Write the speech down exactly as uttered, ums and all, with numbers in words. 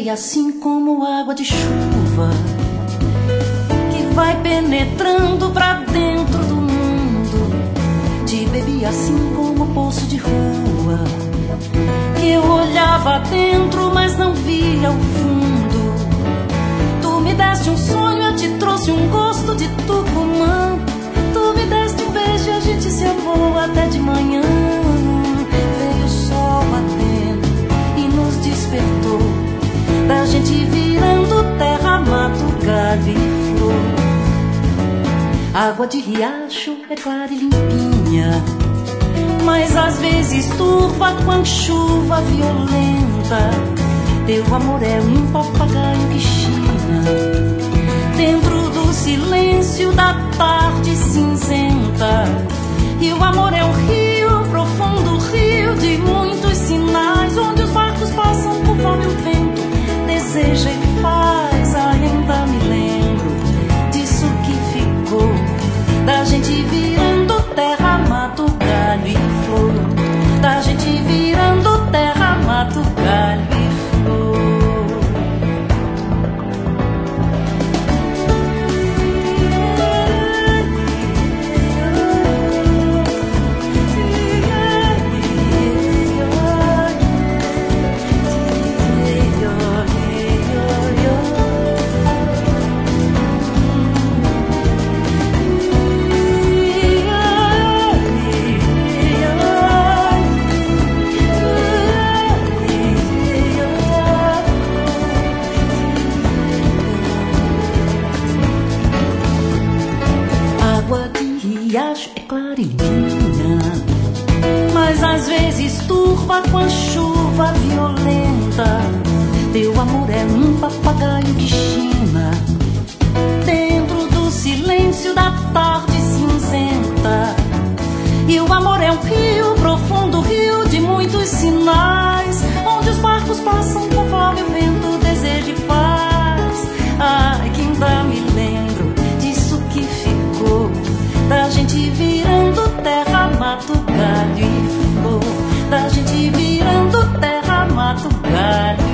bebi assim como água de chuva, que vai penetrando pra dentro do mundo. Te bebi assim como poço de rua, que eu olhava dentro, mas não via o fundo. Tu me deste um sonho, eu te trouxe um gosto de Tucumã. Tu me deste um beijo e a gente se amou até de manhã. Veio o sol batendo e nos despertou, da gente virando terra, mato, galho e flor. Água de riacho é clara e limpinha, mas às vezes turva com a chuva violenta. Teu amor é um papagaio que china dentro do silêncio da tarde cinzenta. E o amor é um rio, profundo rio de muitos sinais, onde os barcos passam conforme o vento deseja e faz. Ainda me lembro disso que ficou, da gente virando terra, mato, galho e flor. Da gente virando terra, mato, galho e flor. Riacho é clara e limpinha, mas às vezes turva com a chuva violenta. Teu amor é um papagaio que china dentro do silêncio da tarde cinzenta. E o amor é um rio, profundo rio de muitos sinais, onde os barcos passam conforme o vento deseja e faz. Ai, que ainda me lembro disso que ficou, da gente virando terra, mato, galho e flor. Da gente virando terra, mato, galho